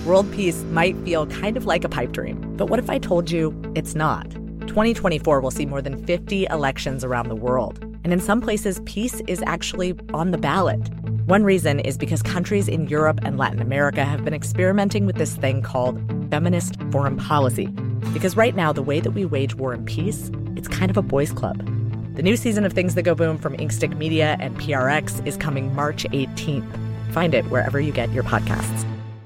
World peace might feel kind of like a pipe dream, but what if I told you it's not? 2024 will see more than 50 elections around the world, and in some places, peace is actually on the ballot. One reason is because countries in Europe and Latin America have been experimenting with this thing called feminist foreign policy. Because right now, the way that we wage war and peace, it's kind of a boys' club. The new season of Things That Go Boom from Inkstick Media and PRX is coming March 18th. Find it wherever you get your podcasts.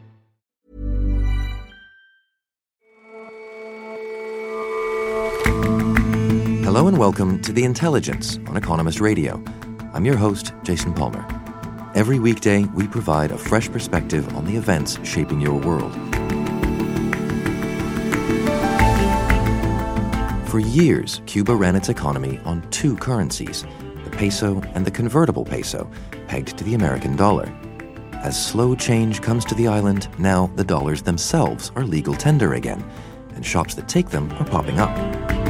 Hello and welcome to The Intelligence on Economist Radio. I'm your host, Jason Palmer. Every weekday, we provide a fresh perspective on the events shaping your world. For years, Cuba ran its economy on two currencies, the peso and the convertible peso, pegged to the American dollar. As slow change comes to the island, now the dollars themselves are legal tender again, and shops that take them are popping up.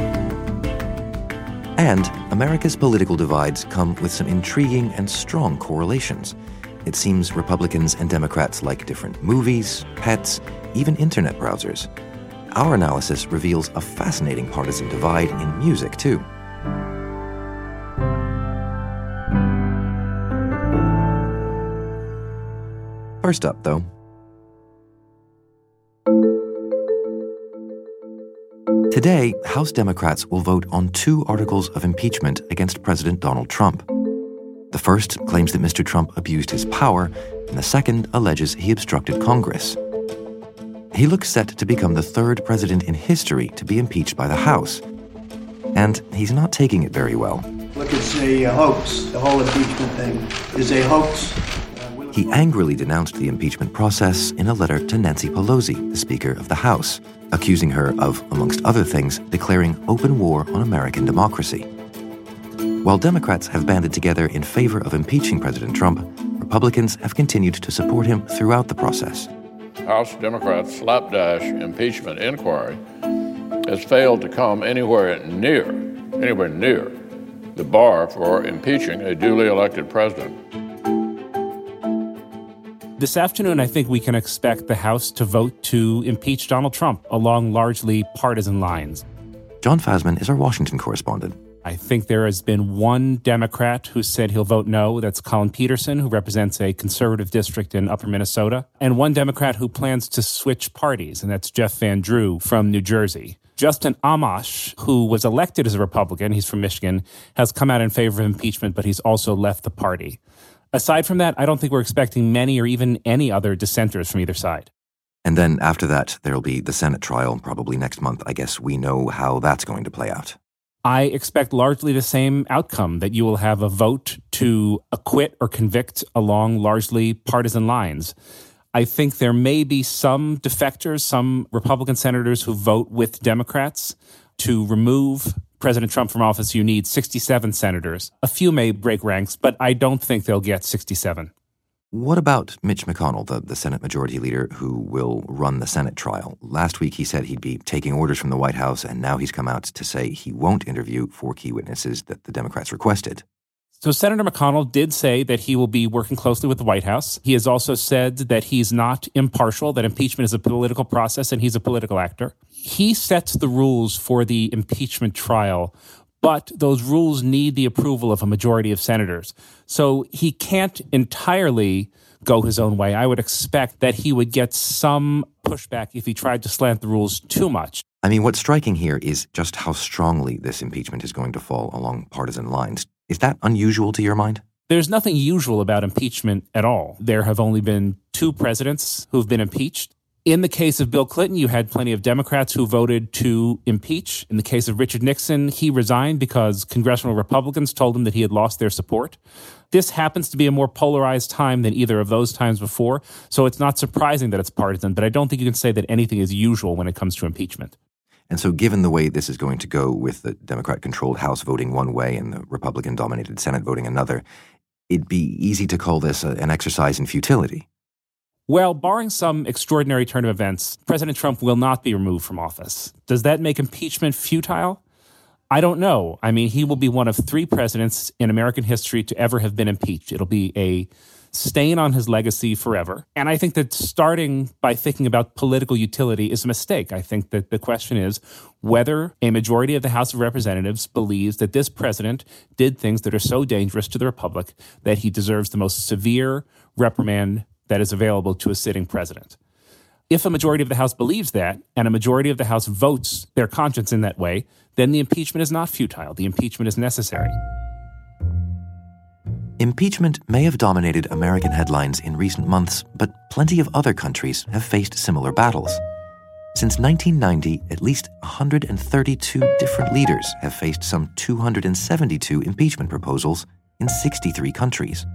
And America's political divides come with some intriguing and strong correlations. It seems Republicans and Democrats like different movies, pets, even internet browsers. Our analysis reveals a fascinating partisan divide in music, too. First up, though. Today, House Democrats will vote on two articles of impeachment against President Donald Trump. The first claims that Mr. Trump abused his power, and the second alleges he obstructed Congress. He looks set to become the third president in history to be impeached by the House. And he's not taking it very well. Look, it's a hoax. The whole impeachment thing is a hoax. He angrily denounced the impeachment process in a letter to Nancy Pelosi, the Speaker of the House, accusing her of, amongst other things, declaring open war on American democracy. While Democrats have banded together in favor of impeaching President Trump, Republicans have continued to support him throughout the process. House Democrats' slapdash impeachment inquiry has failed to come anywhere near the bar for impeaching a duly elected president. This afternoon, I think we can expect the House to vote to impeach Donald Trump along largely partisan lines. John Fasman is our Washington correspondent. I think there has been one Democrat who said he'll vote no. That's Colin Peterson, who represents a conservative district in upper Minnesota. And one Democrat who plans to switch parties, and that's Jeff Van Drew from New Jersey. Justin Amash, who was elected as a Republican, he's from Michigan, has come out in favor of impeachment, but he's also left the party. Aside from that, I don't think we're expecting many or even any other dissenters from either side. And then after that, there'll be the Senate trial, probably next month. I guess we know how that's going to play out. I expect largely the same outcome, that you will have a vote to acquit or convict along largely partisan lines. I think there may be some defectors, some Republican senators who vote with Democrats. To remove President Trump from office, you need 67 senators. A few may break ranks, but I don't think they'll get 67. What about Mitch McConnell, the Senate Majority Leader who will run the Senate trial? Last week he said he'd be taking orders from the White House, and now he's come out to say he won't interview 4 key witnesses that the Democrats requested. So Senator McConnell did say that he will be working closely with the White House. He has also said that he's not impartial, that impeachment is a political process and he's a political actor. He sets the rules for the impeachment trial, but those rules need the approval of a majority of senators. So he can't entirely go his own way. I would expect that he would get some pushback if he tried to slant the rules too much. I mean, what's striking here is just how strongly this impeachment is going to fall along partisan lines. Is that unusual to your mind? There's nothing usual about impeachment at all. There have only been 2 presidents who've been impeached. In the case of Bill Clinton, you had plenty of Democrats who voted to impeach. In the case of Richard Nixon, he resigned because congressional Republicans told him that he had lost their support. This happens to be a more polarized time than either of those times before, so it's not surprising that it's partisan, but I don't think you can say that anything is usual when it comes to impeachment. And so given the way this is going to go, with the Democrat-controlled House voting one way and the Republican-dominated Senate voting another, it'd be easy to call this an exercise in futility. Well, barring some extraordinary turn of events, President Trump will not be removed from office. Does that make impeachment futile? I don't know. I mean, he will be one of 3 presidents in American history to ever have been impeached. It'll be a stain on his legacy forever. And I think that starting by thinking about political utility is a mistake. I think that the question is whether a majority of the House of Representatives believes that this president did things that are so dangerous to the republic that he deserves the most severe reprimand that is available to a sitting president. If a majority of the House believes that, and a majority of the House votes their conscience in that way, then the impeachment is not futile. The impeachment is necessary. Impeachment may have dominated American headlines in recent months, but plenty of other countries have faced similar battles. Since 1990, at least 132 different leaders have faced some 272 impeachment proposals in 63 countries.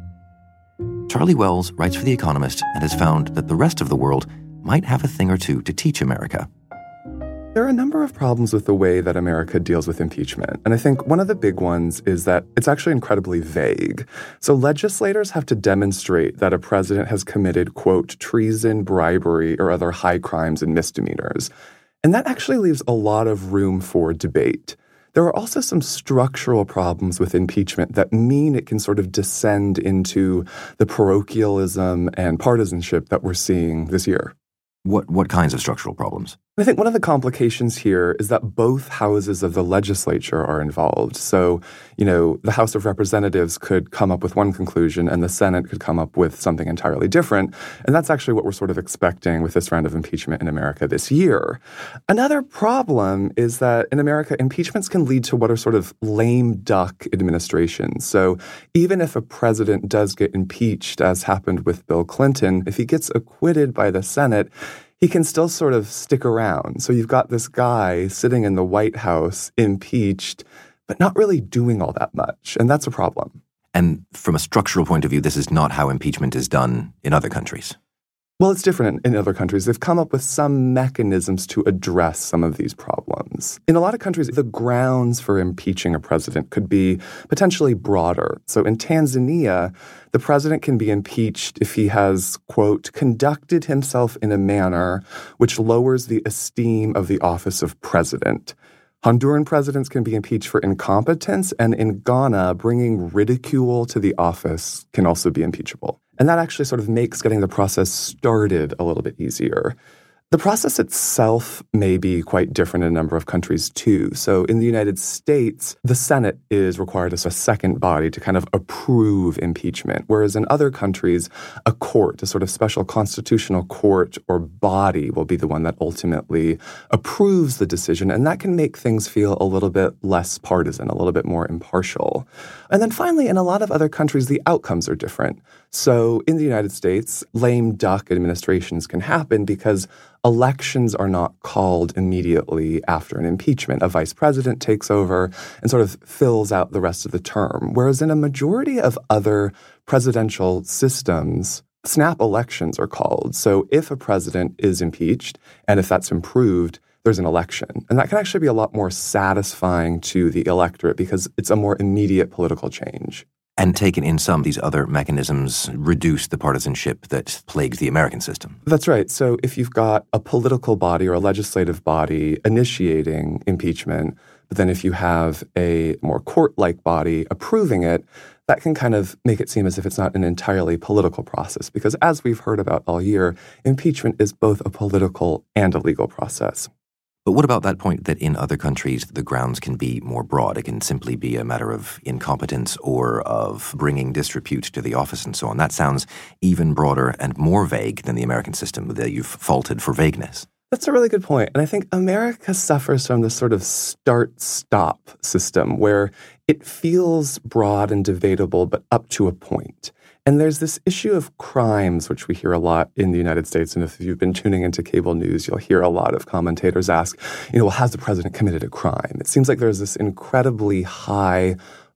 Charlie Wells writes for The Economist and has found that the rest of the world might have a thing or two to teach America. There are a number of problems with the way that America deals with impeachment. And I think one of the big ones is that it's actually incredibly vague. So legislators have to demonstrate that a president has committed, quote, treason, bribery, or other high crimes and misdemeanors. And that actually leaves a lot of room for debate. There are also some structural problems with impeachment that mean it can sort of descend into the parochialism and partisanship that we're seeing this year. What kinds of structural problems? I think one of the complications here is that both houses of the legislature are involved. So, the House of Representatives could come up with one conclusion and the Senate could come up with something entirely different. And that's actually what we're sort of expecting with this round of impeachment in America this year. Another problem is that in America, impeachments can lead to what are sort of lame duck administrations. So even if a president does get impeached, as happened with Bill Clinton, if he gets acquitted by the Senate, he can still sort of stick around. So you've got this guy sitting in the White House, impeached, but not really doing all that much. And that's a problem. And from a structural point of view, this is not how impeachment is done in other countries. Well, it's different in other countries. They've come up with some mechanisms to address some of these problems. In a lot of countries, the grounds for impeaching a president could be potentially broader. So in Tanzania, the president can be impeached if he has, quote, conducted himself in a manner which lowers the esteem of the office of president. Honduran presidents can be impeached for incompetence, and in Ghana, bringing ridicule to the office can also be impeachable. And that actually sort of makes getting the process started a little bit easier. The process itself may be quite different in a number of countries, too. So in the United States, the Senate is required as a second body to kind of approve impeachment, whereas in other countries, a court, a sort of special constitutional court or body, will be the one that ultimately approves the decision, and that can make things feel a little bit less partisan, a little bit more impartial. And then finally, in a lot of other countries, the outcomes are different. So in the United States, lame duck administrations can happen because elections are not called immediately after an impeachment. A vice president takes over and sort of fills out the rest of the term. Whereas in a majority of other presidential systems, snap elections are called. So if a president is impeached, and if that's improved, there's an election. And that can actually be a lot more satisfying to the electorate because it's a more immediate political change. And taken in some, these other mechanisms reduce the partisanship that plagues the American system. That's right. So if you've got a political body or a legislative body initiating impeachment, but then if you have a more court-like body approving it, that can kind of make it seem as if it's not an entirely political process. Because as we've heard about all year, impeachment is both a political and a legal process. But what about that point that in other countries, the grounds can be more broad? It can simply be a matter of incompetence or of bringing disrepute to the office and so on. That sounds even broader and more vague than the American system that you've faulted for vagueness. That's a really good point. And I think America suffers from this sort of start-stop system where it feels broad and debatable, but up to a point. And there's this issue of crimes, which we hear a lot in the United States. And if you've been tuning into cable news, you'll hear a lot of commentators ask, well, has the president committed a crime? It seems like there's this incredibly high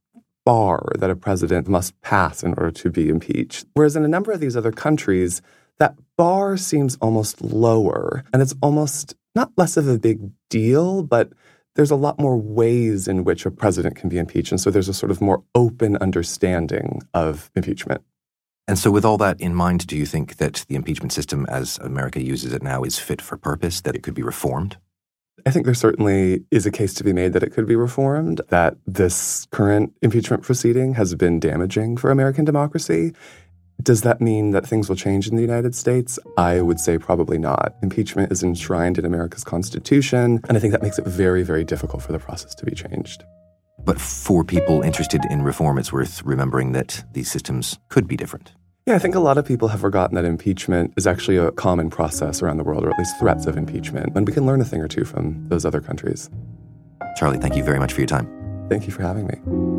bar that a president must pass in order to be impeached. Whereas in a number of these other countries, that bar seems almost lower. And it's almost not less of a big deal, but there's a lot more ways in which a president can be impeached. And so there's a sort of more open understanding of impeachment. And so with all that in mind, do you think that the impeachment system as America uses it now is fit for purpose, that it could be reformed? I think there certainly is a case to be made that it could be reformed, that this current impeachment proceeding has been damaging for American democracy. Does that mean that things will change in the United States? I would say probably not. Impeachment is enshrined in America's Constitution, and I think that makes it very, very difficult for the process to be changed. But for people interested in reform, it's worth remembering that these systems could be different. Yeah, I think a lot of people have forgotten that impeachment is actually a common process around the world, or at least threats of impeachment, and we can learn a thing or two from those other countries. Charlie, thank you very much for your time. Thank you for having me.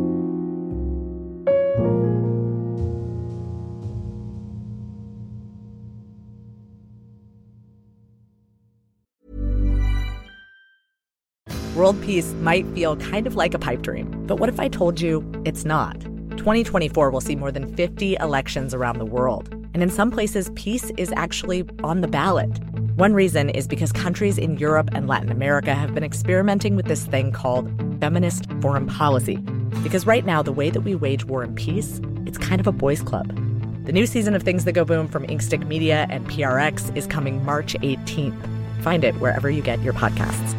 World peace might feel kind of like a pipe dream, but what if I told you it's not? 2024 will see more than 50 elections around the world, and in some places, peace is actually on the ballot. One reason is because countries in Europe and Latin America have been experimenting with this thing called feminist foreign policy. Because right now, the way that we wage war and peace, it's kind of a boys' club. The new season of Things That Go Boom from Inkstick Media and PRX is coming March 18th. Find it wherever you get your podcasts.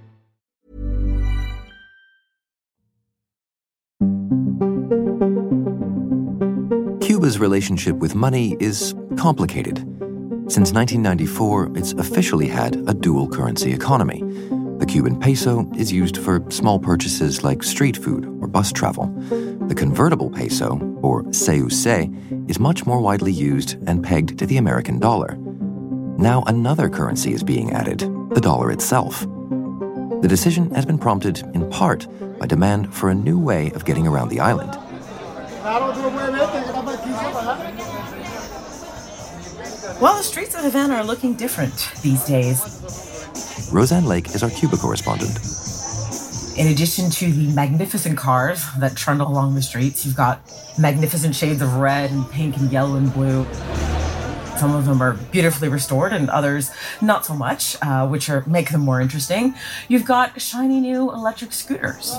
Cuba's relationship with money is complicated. Since 1994, it's officially had a dual currency economy. The Cuban peso is used for small purchases like street food or bus travel. The convertible peso, or CUC, is much more widely used and pegged to the American dollar. Now another currency is being added, the dollar itself. The decision has been prompted in part by demand for a new way of getting around the island. Well, the streets of Havana are looking different these days. Roseanne Lake is our Cuba correspondent. In addition to the magnificent cars that trundle along the streets, you've got magnificent shades of red and pink and yellow and blue. Some of them are beautifully restored and others not so much, which make them more interesting. You've got shiny new electric scooters.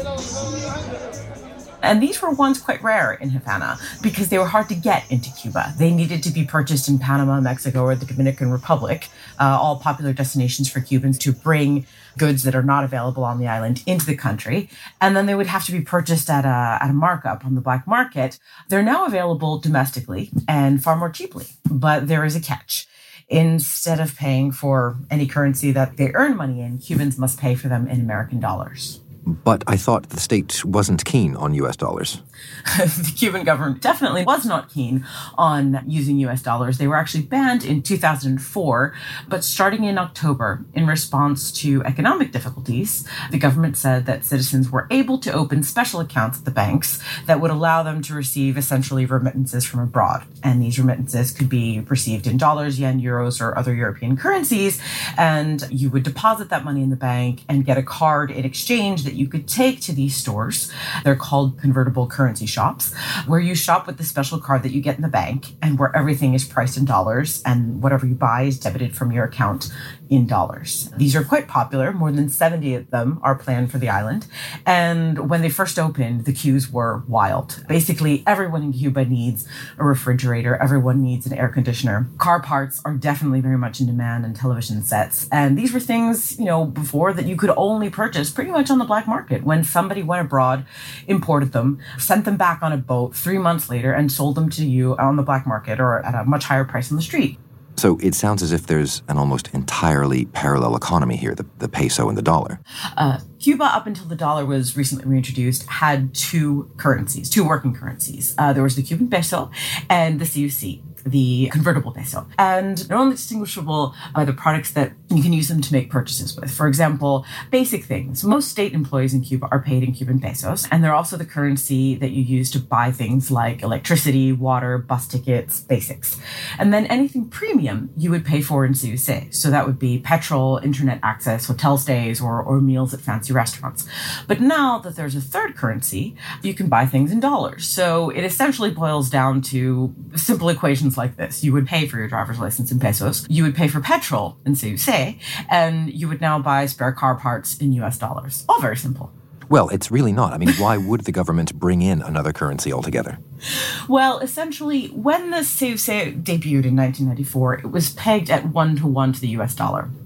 And these were once quite rare in Havana because they were hard to get into Cuba. They needed to be purchased in Panama, Mexico, or the Dominican Republic, all popular destinations for Cubans to bring goods that are not available on the island into the country. And then they would have to be purchased at a markup on the black market. They're now available domestically and far more cheaply. But there is a catch. Instead of paying for any currency that they earn money in, Cubans must pay for them in American dollars. But I thought the state wasn't keen on U.S. dollars. The Cuban government definitely was not keen on using U.S. dollars. They were actually banned in 2004, but starting in October, in response to economic difficulties, the government said that citizens were able to open special accounts at the banks that would allow them to receive essentially remittances from abroad. And these remittances could be received in dollars, yen, euros, or other European currencies. And you would deposit that money in the bank and get a card in exchange that you could take to these stores. They're called convertible currency shops, where you shop with the special card that you get in the bank and where everything is priced in dollars and whatever you buy is debited from your account in dollars. These are quite popular. More than 70 of them are planned for the island. And when they first opened, the queues were wild. Basically, everyone in Cuba needs a refrigerator. Everyone needs an air conditioner. Car parts are definitely very much in demand, and television sets. And these were things, before that you could only purchase pretty much on the black market. When somebody went abroad, imported them, sent them back on a boat 3 months later and sold them to you on the black market or at a much higher price on the street. So it sounds as if there's an almost entirely parallel economy here, the peso and the dollar. Cuba, up until the dollar was recently reintroduced, had two working currencies. There was the Cuban peso and the CUC, the convertible peso. And they're only distinguishable by the products that you can use them to make purchases with. For example, basic things. Most state employees in Cuba are paid in Cuban pesos, and they're also the currency that you use to buy things like electricity, water, bus tickets, basics. And then anything premium you would pay for in CUC. So that would be petrol, internet access, hotel stays, or meals at fancy restaurants. But now that there's a third currency, you can buy things in dollars. So it essentially boils down to simple equations like this. You would pay for your driver's license in pesos, you would pay for petrol in CUC, and you would now buy spare car parts in US dollars. All very simple. Well, it's really not. I mean, why would the government bring in another currency altogether? Well, essentially, when the CUC debuted in 1994, it was pegged at 1-to-1 to the US dollar.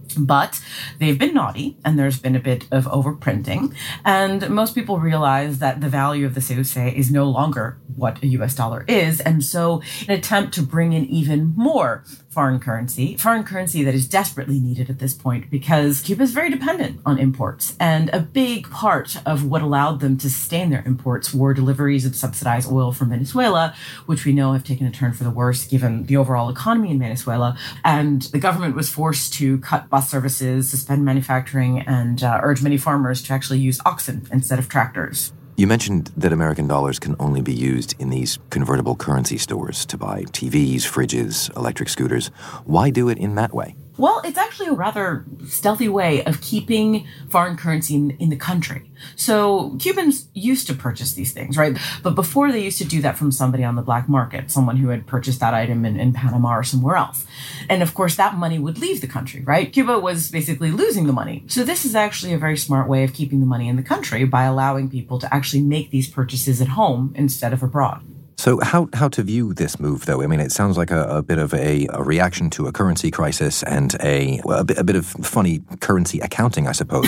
But they've been naughty, and there's been a bit of overprinting. And most people realize that the value of the CUC is no longer what a US dollar is. And so in an attempt to bring in even more foreign currency that is desperately needed at this point because Cuba is very dependent on imports. And a big part of what allowed them to sustain their imports were deliveries of subsidized oil from Venezuela, which we know have taken a turn for the worse given the overall economy in Venezuela. And the government was forced to cut bus services, suspend manufacturing, and urge many farmers to actually use oxen instead of tractors. You mentioned that American dollars can only be used in these convertible currency stores to buy TVs, fridges, electric scooters. Why do it in that way? Well, it's actually a rather stealthy way of keeping foreign currency in the country. So Cubans used to purchase these things, right? But before they used to do that from somebody on the black market, someone who had purchased that item in Panama or somewhere else. And of course, that money would leave the country, right? Cuba was basically losing the money. So this is actually a very smart way of keeping the money in the country by allowing people to actually make these purchases at home instead of abroad. So how to view this move, though? I mean, it sounds like a bit of a reaction to a currency crisis and a bit of funny currency accounting, I suppose.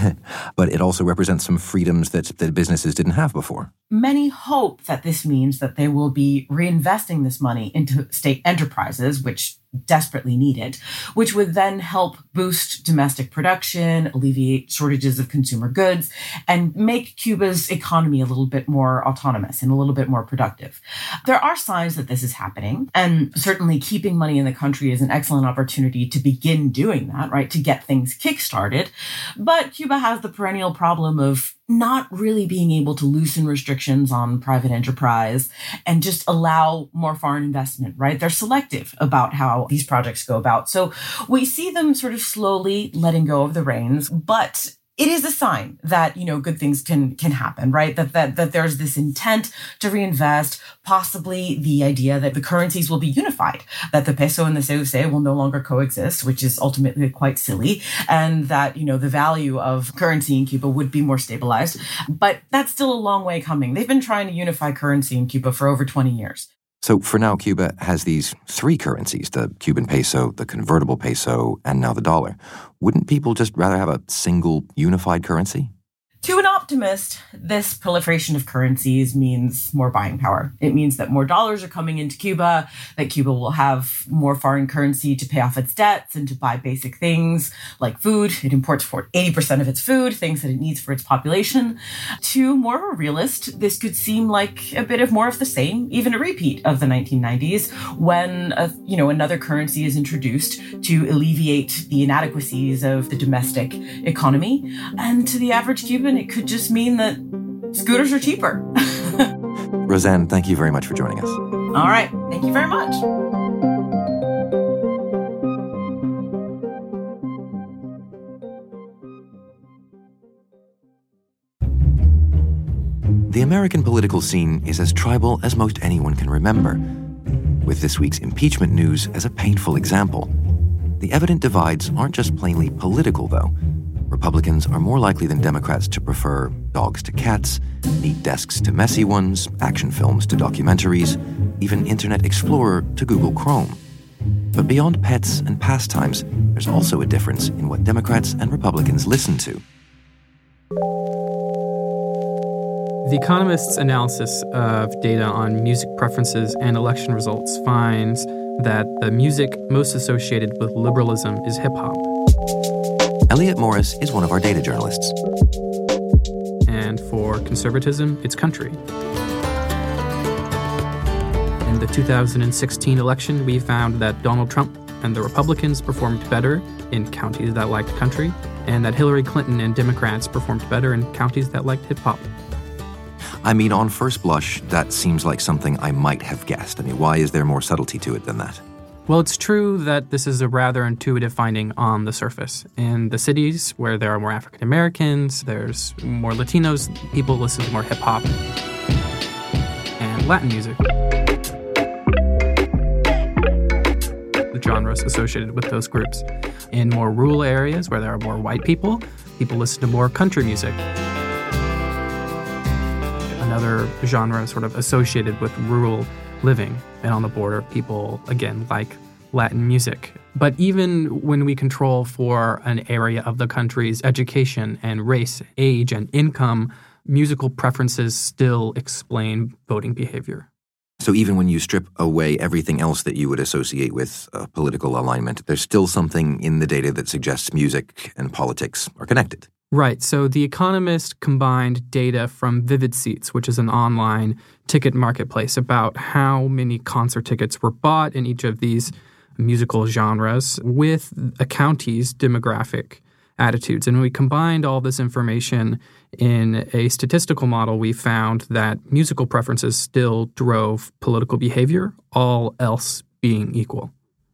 But it also represents some freedoms that businesses didn't have before. Many hope that this means that they will be reinvesting this money into state enterprises, which desperately need it, which would then help boost domestic production, alleviate shortages of consumer goods, and make Cuba's economy a little bit more autonomous and a little bit more productive. There are signs that this is happening, and certainly keeping money in the country is an excellent opportunity to begin doing that, right, to get things kickstarted. But Cuba has the perennial problem of not really being able to loosen restrictions on private enterprise and just allow more foreign investment, right? They're selective about how these projects go about. So we see them sort of slowly letting go of the reins, but it is a sign that, good things can happen, right? That there's this intent to reinvest, possibly the idea that the currencies will be unified, that the peso and the CUC will no longer coexist, which is ultimately quite silly, and that, the value of currency in Cuba would be more stabilized. But that's still a long way coming. They've been trying to unify currency in Cuba for over 20 years. So for now, Cuba has these three currencies, the Cuban peso, the convertible peso, and now the dollar. Wouldn't people just rather have a single unified currency? To an optimist, this proliferation of currencies means more buying power. It means that more dollars are coming into Cuba, that Cuba will have more foreign currency to pay off its debts and to buy basic things like food. It imports 80% of its food, things that it needs for its population. To more of a realist, this could seem like a bit of more of the same, even a repeat of the 1990s, when another currency is introduced to alleviate the inadequacies of the domestic economy. And to the average Cuban, it could just mean that scooters are cheaper. Roseanne, thank you very much for joining us. All right. Thank you very much. The American political scene is as tribal as most anyone can remember, with this week's impeachment news as a painful example. The evident divides aren't just plainly political, though. Republicans are more likely than Democrats to prefer dogs to cats, neat desks to messy ones, action films to documentaries, even Internet Explorer to Google Chrome. But beyond pets and pastimes, there's also a difference in what Democrats and Republicans listen to. The Economist's analysis of data on music preferences and election results finds that the music most associated with liberalism is hip-hop. Elliot Morris is one of our data journalists. And for conservatism, it's country. In the 2016 election, we found that Donald Trump and the Republicans performed better in counties that liked country, and that Hillary Clinton and Democrats performed better in counties that liked hip-hop. I mean, on first blush, that seems like something I might have guessed. I mean, why is there more subtlety to it than that? Well, it's true that this is a rather intuitive finding on the surface. In the cities where there are more African Americans, there's more Latinos, people listen to more hip-hop and Latin music. The genres associated with those groups. In more rural areas where there are more white people listen to more country music. Another genre sort of associated with rural living. And on the border, people, again, like Latin music. But even when we control for an area of the country's education and race, age, and income, musical preferences still explain voting behavior. So even when you strip away everything else that you would associate with political alignment, there's still something in the data that suggests music and politics are connected. Right. So The Economist combined data from Vivid Seats, which is an online ticket marketplace, about how many concert tickets were bought in each of these musical genres with a county's demographic attitudes. And when we combined all this information in a statistical model, we found that musical preferences still drove political behavior, all else being equal.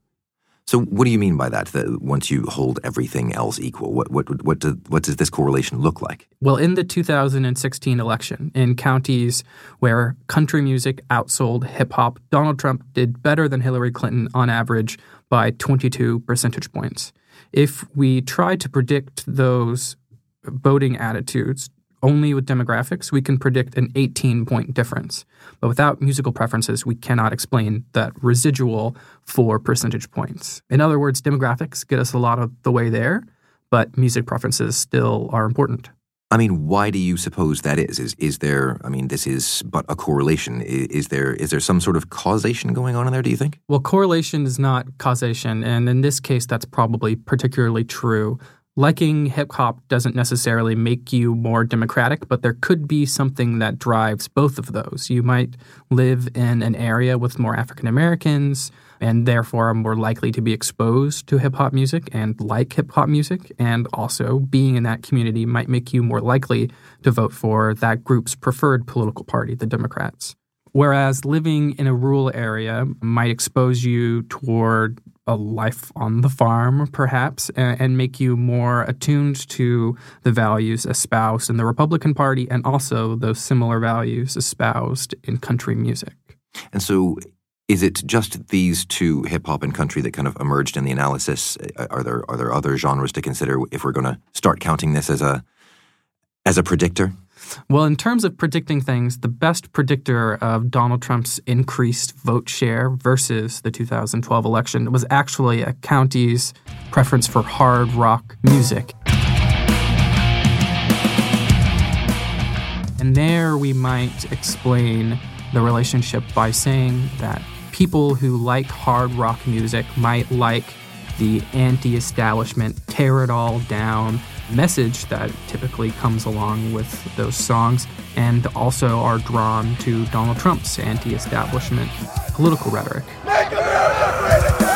So what do you mean by that, that once you hold everything else equal? What does this correlation look like? Well, in the 2016 election, in counties where country music outsold hip-hop, Donald Trump did better than Hillary Clinton on average by 22 percentage points. If we try to predict those voting attitudes only with demographics, we can predict an 18-point difference. But without musical preferences, we cannot explain that residual 4 percentage points. In other words, demographics get us a lot of the way there, but music preferences still are important. I mean, why do you suppose that is? Is there, I mean, this is but a correlation. Is there some sort of causation going on in there, do you think? Well, correlation is not causation, and in this case, that's probably particularly true. Liking hip-hop doesn't necessarily make you more democratic, but there could be something that drives both of those. You might live in an area with more African Americans and therefore are more likely to be exposed to hip-hop music and like hip-hop music, and also being in that community might make you more likely to vote for that group's preferred political party, the Democrats. Whereas living in a rural area might expose you toward a life on the farm, perhaps, and make you more attuned to the values espoused in the Republican Party and also those similar values espoused in country music. And so is it just these two, hip-hop and country, that kind of emerged in the analysis? Are there other genres to consider if we're going to start counting this as a predictor? Well, in terms of predicting things, the best predictor of Donald Trump's increased vote share versus the 2012 election was actually a county's preference for hard rock music. And there we might explain the relationship by saying that people who like hard rock music might like the anti-establishment, tear it all down message that typically comes along with those songs, and also are drawn to Donald Trump's anti-establishment political rhetoric. Make America great again!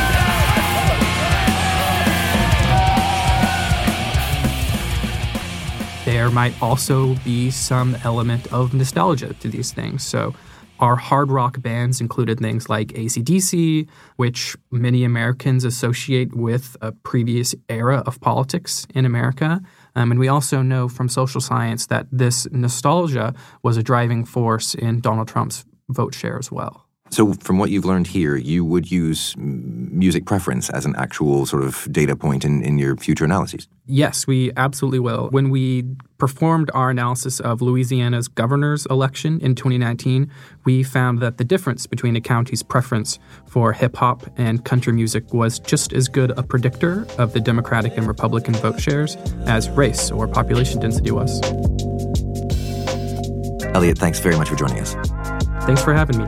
There might also be some element of nostalgia to these things. So our hard rock bands included things like AC/DC, which many Americans associate with a previous era of politics in America. And we also know from social science that this nostalgia was a driving force in Donald Trump's vote share as well. So from what you've learned here, you would use music preference as an actual sort of data point in your future analyses? Yes, we absolutely will. When we performed our analysis of Louisiana's governor's election in 2019, we found that the difference between a county's preference for hip-hop and country music was just as good a predictor of the Democratic and Republican vote shares as race or population density was. Elliot, thanks very much for joining us. Thanks for having me.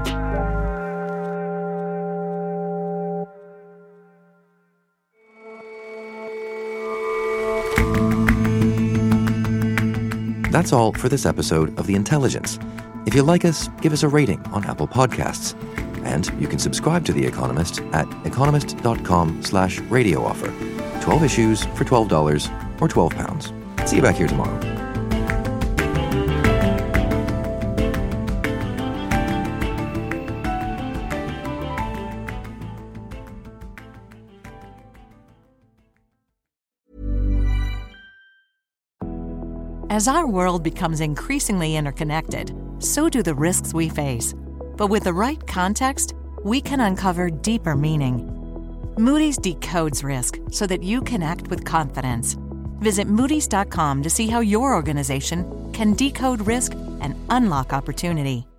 That's all for this episode of The Intelligence. If you like us, give us a rating on Apple Podcasts. And you can subscribe to The Economist at economist.com/radio offer. 12 issues for $12 or £12. See you back here tomorrow. As our world becomes increasingly interconnected, so do the risks we face. But with the right context, we can uncover deeper meaning. Moody's decodes risk so that you can act with confidence. Visit Moody's.com to see how your organization can decode risk and unlock opportunity.